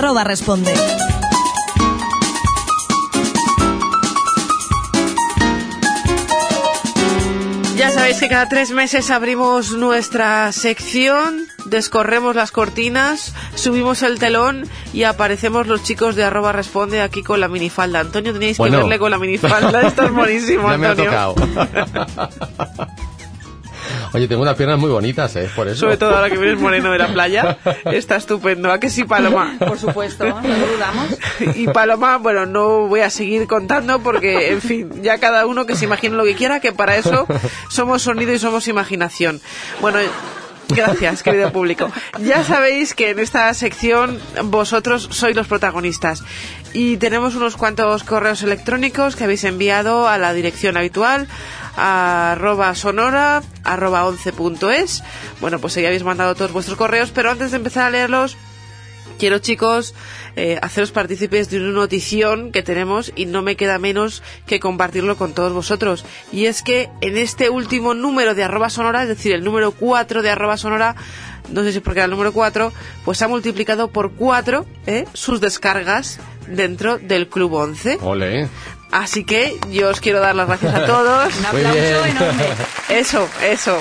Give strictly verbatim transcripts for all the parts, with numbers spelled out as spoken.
arroba responde. Ya sabéis que cada tres meses abrimos nuestra sección, descorremos las cortinas, subimos el telón y aparecemos los chicos de arroba responde aquí con la minifalda. Antonio, tenéis bueno, que verle con la minifalda, esto es buenísimo, ya Antonio. Me ha tocado. Oye, tengo unas piernas muy bonitas, ¿eh? Por eso. Sobre todo ahora que vienes moreno de la playa, está estupendo. ¿A que sí, Paloma? Por supuesto, no lo dudamos. Y Paloma, bueno, no voy a seguir contando porque, en fin, ya cada uno que se imagine lo que quiera, que para eso somos sonido y somos imaginación. Bueno... Gracias, querido público. Ya sabéis que en esta sección vosotros sois los protagonistas y tenemos unos cuantos correos electrónicos que habéis enviado a la dirección habitual, a arroba sonora, arroba once punto es. Bueno, pues ya habéis mandado todos vuestros correos, pero antes de empezar a leerlos, quiero, chicos, eh, haceros partícipes de una notición que tenemos y no me queda menos que compartirlo con todos vosotros. Y es que en este último número de arroba sonora, es decir, el número cuatro de arroba sonora, no sé si es porque era el número cuatro, pues ha multiplicado por cuatro eh, sus descargas dentro del Club once. Ole. Así que yo os quiero dar las gracias a todos. Un aplauso enorme. Eso, eso.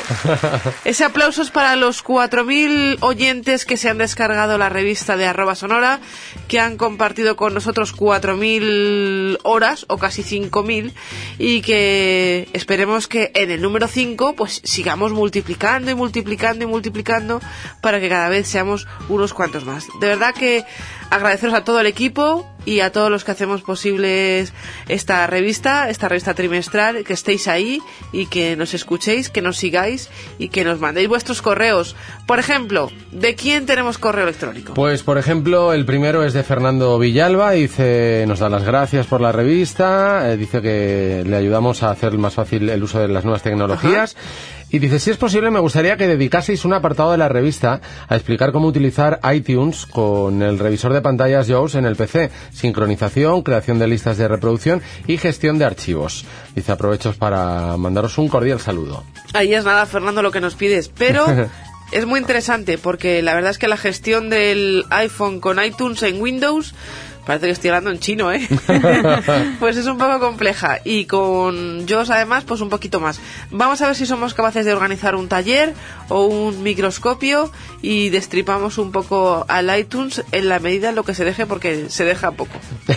Ese aplauso es para los cuatro mil oyentes que se han descargado la revista de arroba sonora, que han compartido con nosotros cuatro mil horas, o casi cinco mil, y que esperemos que en el número cinco pues sigamos multiplicando y multiplicando y multiplicando para que cada vez seamos unos cuantos más. De verdad que agradeceros a todo el equipo y a todos los que hacemos posibles esta revista, esta revista trimestral, que estéis ahí y que nos escuchéis, que nos sigáis y que nos mandéis vuestros correos. Por ejemplo, ¿de quién tenemos correo electrónico? Pues, por ejemplo, el primero es de Fernando Villalba, dice, nos da las gracias por la revista, eh, dice que le ayudamos a hacer más fácil el uso de las nuevas tecnologías. Ajá. Y dice, si es posible, me gustaría que dedicaseis un apartado de la revista a explicar cómo utilizar iTunes con el revisor de pantallas JAWS en el P C, sincronización, creación de listas de reproducción y gestión de archivos. Dice, aprovecho para mandaros un cordial saludo. Ahí es nada, Fernando, lo que nos pides, pero es muy interesante porque la verdad es que la gestión del iPhone con iTunes en Windows... Parece que estoy hablando en chino, ¿eh? Pues es un poco compleja. Y con JAWS, además, pues un poquito más. Vamos a ver si somos capaces de organizar un taller o un microscopio y destripamos un poco al iTunes en la medida en lo que se deje, porque se deja poco.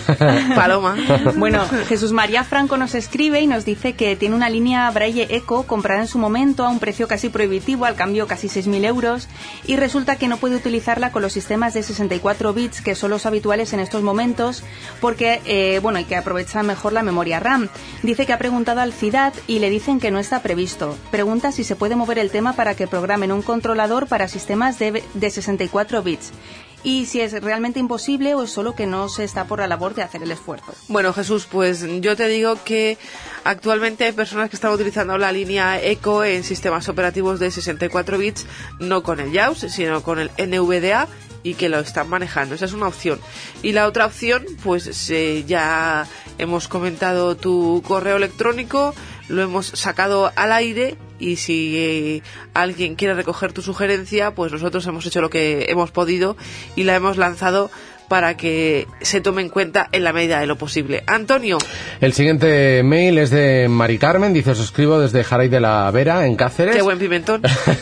Paloma. Bueno, Jesús María Franco nos escribe y nos dice que tiene una línea Braille Eco comprada en su momento a un precio casi prohibitivo, al cambio casi seis mil euros, y resulta que no puede utilizarla con los sistemas de sesenta y cuatro bits que son los habituales en estos momentos, porque eh, bueno, hay que aprovechar mejor la memoria RAM. Dice que ha preguntado al CIDAD y le dicen que no está previsto. Pregunta si se puede mover el tema para que programen un controlador para sistemas de, de sesenta y cuatro bits. Y si es realmente imposible o es solo que no se está por la labor de hacer el esfuerzo. Bueno, Jesús, pues yo te digo que actualmente hay personas que están utilizando la línea Eco en sistemas operativos de sesenta y cuatro bits, no con el JAWS, sino con el N V D A, y que lo están manejando. Esa es una opción. Y la otra opción, pues eh, ya hemos comentado tu correo electrónico, lo hemos sacado al aire, y si eh, alguien quiere recoger tu sugerencia, pues nosotros hemos hecho lo que hemos podido y la hemos lanzado para que se tome en cuenta en la medida de lo posible. Antonio. El siguiente mail es de Mari Carmen, dice, os escribo desde Jaray de la Vera, en Cáceres. Qué buen pimentón.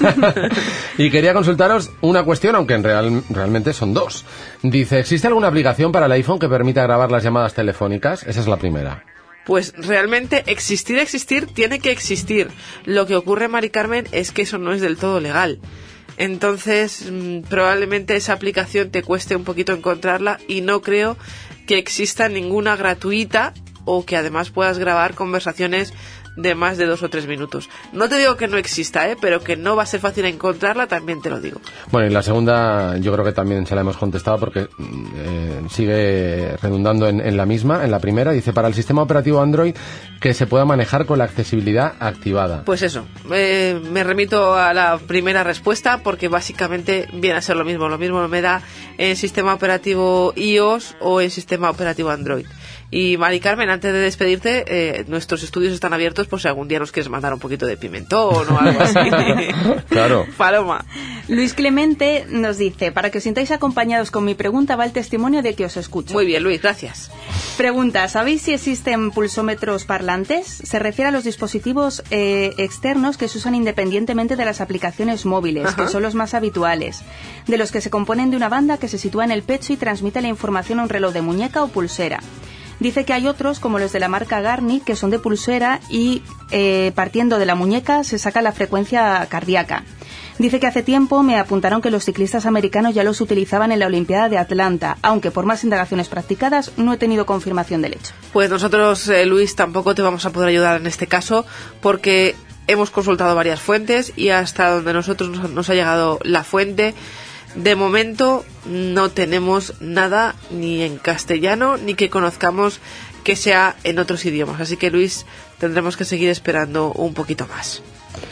Y quería consultaros una cuestión, aunque en real, realmente son dos. Dice, ¿existe alguna aplicación para el iPhone que permita grabar las llamadas telefónicas? Esa es la primera. Pues realmente existir, existir, tiene que existir. Lo que ocurre, Mari Carmen, es que eso no es del todo legal. Entonces, mmm, probablemente esa aplicación te cueste un poquito encontrarla y no creo que exista ninguna gratuita o que además puedas grabar conversaciones de más de dos o tres minutos. No te digo que no exista, ¿eh? Pero que no va a ser fácil encontrarla, también te lo digo. Bueno, y la segunda yo creo que también se la hemos contestado porque eh, sigue redundando en, en la misma, en la primera. Dice, para el sistema operativo Android que se pueda manejar con la accesibilidad activada. Pues eso, eh, me remito a la primera respuesta porque básicamente viene a ser lo mismo. Lo mismo me da en sistema operativo iOS o en sistema operativo Android. Y Mari Carmen, antes de despedirte, eh, nuestros estudios están abiertos datos por si algún día nos quieres mandar un poquito de pimentón o algo así. Claro. Paloma. Luis Clemente nos dice, para que os sintáis acompañados con mi pregunta va el testimonio de que os escucho. Muy bien, Luis, gracias. Pregunta, ¿sabéis si existen pulsómetros parlantes? Se refiere a los dispositivos eh, externos que se usan independientemente de las aplicaciones móviles, Ajá. que son los más habituales, de los que se componen de una banda que se sitúa en el pecho y transmite la información a un reloj de muñeca o pulsera. Dice que hay otros, como los de la marca Garnier, que son de pulsera y eh, partiendo de la muñeca se saca la frecuencia cardíaca. Dice que hace tiempo me apuntaron que los ciclistas americanos ya los utilizaban en la Olimpiada de Atlanta, aunque por más indagaciones practicadas no he tenido confirmación del hecho. Pues nosotros, eh, Luis, tampoco te vamos a poder ayudar en este caso porque hemos consultado varias fuentes y hasta donde nosotros nos, nos ha llegado la fuente, de momento no tenemos nada ni en castellano ni que conozcamos que sea en otros idiomas. Así que, Luis, tendremos que seguir esperando un poquito más.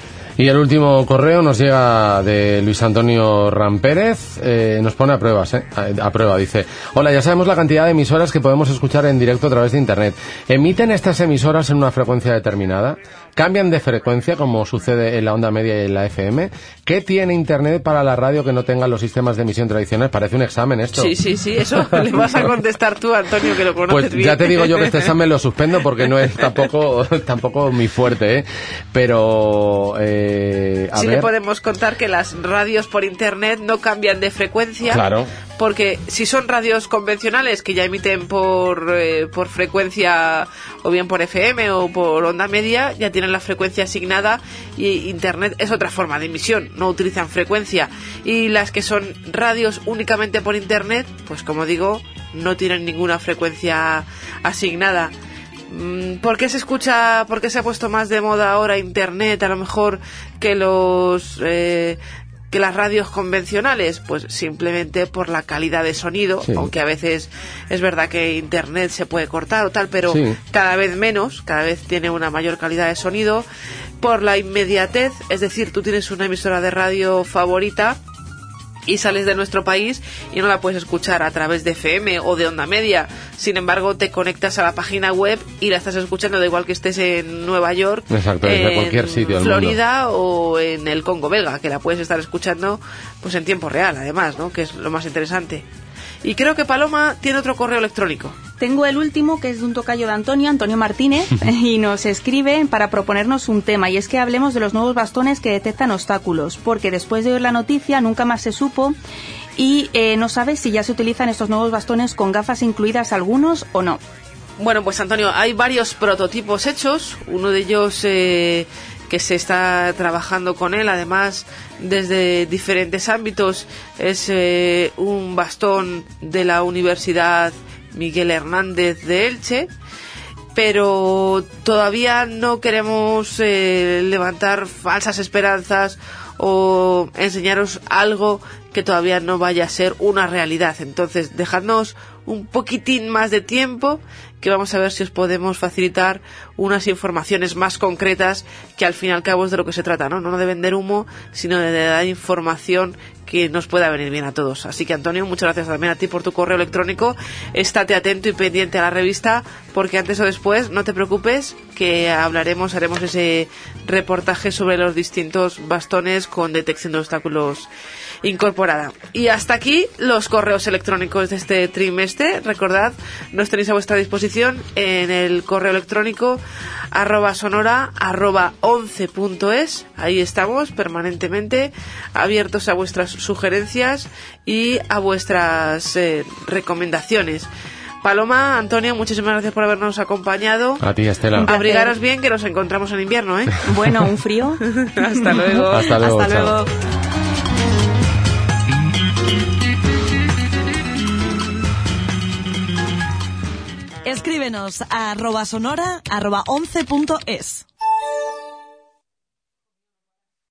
Y el último correo nos llega de Luis Antonio Rampérez, eh, nos pone a pruebas, eh, a, a prueba, dice: hola, ya sabemos la cantidad de emisoras que podemos escuchar en directo a través de Internet. ¿Emiten estas emisoras en una frecuencia determinada? ¿Cambian de frecuencia como sucede en la onda media y en la F M? ¿Qué tiene Internet para la radio que no tengan los sistemas de emisión tradicionales? Parece un examen esto. Sí, sí, sí, eso le vas a contestar tú, Antonio, que lo conoces pues bien. Ya te digo yo que este examen lo suspendo porque no es tampoco tampoco mi fuerte, ¿eh? Pero... Eh, a sí ver. le podemos contar que las radios por Internet no cambian de frecuencia. Claro. Porque si son radios convencionales que ya emiten por, eh, por frecuencia o bien por F M o por onda media, ya tienen la frecuencia asignada y Internet es otra forma de emisión, no utilizan frecuencia. Y las que son radios únicamente por Internet, pues como digo, no tienen ninguna frecuencia asignada. ¿Por qué se escucha, por qué se ha puesto más de moda ahora Internet a lo mejor que los... Eh, que las radios convencionales? Pues simplemente por la calidad de sonido, sí. Aunque a veces es verdad que Internet se puede cortar o tal, pero sí. Cada vez menos, cada vez tiene una mayor calidad de sonido, por la inmediatez, es decir, tú tienes una emisora de radio favorita y sales de nuestro país y no la puedes escuchar a través de F M o de onda media. Sin embargo, te conectas a la página web y la estás escuchando da igual que estés en Nueva York, exacto, desde en cualquier sitio del Florida mundo. O en el Congo belga, que la puedes estar escuchando pues en tiempo real, además, ¿no? Que es lo más interesante. Y creo que Paloma tiene otro correo electrónico. Tengo el último, que es de un tocayo de Antonio, Antonio Martínez, y nos escribe para proponernos un tema, y es que hablemos de los nuevos bastones que detectan obstáculos, porque después de oír la noticia nunca más se supo y eh, no sabe si ya se utilizan estos nuevos bastones con gafas incluidas algunos o no. Bueno, pues Antonio, hay varios prototipos hechos, uno de ellos... Eh, que se está trabajando con él, además desde diferentes ámbitos, es eh, un bastón de la Universidad Miguel Hernández de Elche, pero todavía no queremos eh, levantar falsas esperanzas o enseñaros algo que todavía no vaya a ser una realidad. Entonces, dejadnos un poquitín más de tiempo, que vamos a ver si os podemos facilitar unas informaciones más concretas, que al fin y al cabo es de lo que se trata, ¿no? No de vender humo, sino de dar información que nos pueda venir bien a todos. Así que, Antonio, muchas gracias también a ti por tu correo electrónico. Estate atento y pendiente a la revista, porque antes o después, no te preocupes, que hablaremos, haremos ese reportaje sobre los distintos bastones con detección de obstáculos incorporada. Y hasta aquí los correos electrónicos de este trimestre. Recordad, nos tenéis a vuestra disposición en el correo electrónico arroba sonora arroba once punto es. Ahí estamos permanentemente abiertos a vuestras sugerencias y a vuestras eh, recomendaciones. Paloma, Antonio, muchísimas gracias por habernos acompañado. A ti, Estela. Abrigaros bien, que nos encontramos en invierno, ¿eh? Bueno, un frío. Hasta luego. Hasta luego. Hasta luego. Escríbenos a arroba sonora arroba once punto es.